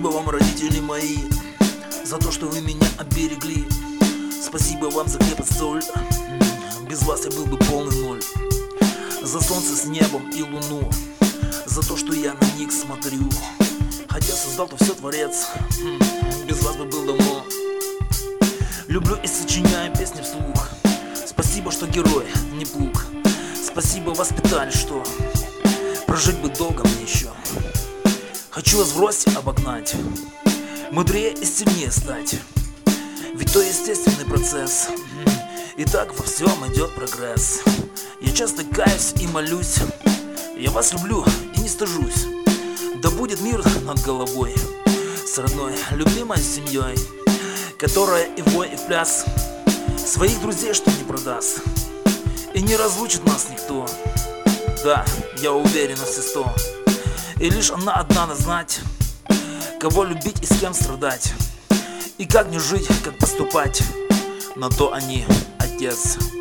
Спасибо вам, родители мои, за то, что вы меня оберегли. Спасибо вам за хлеб и соль. Без вас я был бы полный ноль. За солнце с небом и луну, за то, что я на них смотрю. Хотя создал-то все Творец, без вас бы был давно. Люблю и сочиняю песни вслух. Спасибо, что герой, не плуг. Спасибо, воспитали, что прожить бы долго мне еще. Хочу вас в росте обогнать, мудрее и сильнее стать. Ведь то естественный процесс, и так во всем идет прогресс. Я часто каюсь и молюсь, я вас люблю и не стыжусь. Да будет мир над головой с родной, любимой семьей, которая и в бой, и в пляс своих друзей, что не продаст, и не разлучит нас никто. Да, я уверен на все 100. И лишь она одна нас знать, кого любить и с кем страдать, и как не жить, как поступать. На то они отец.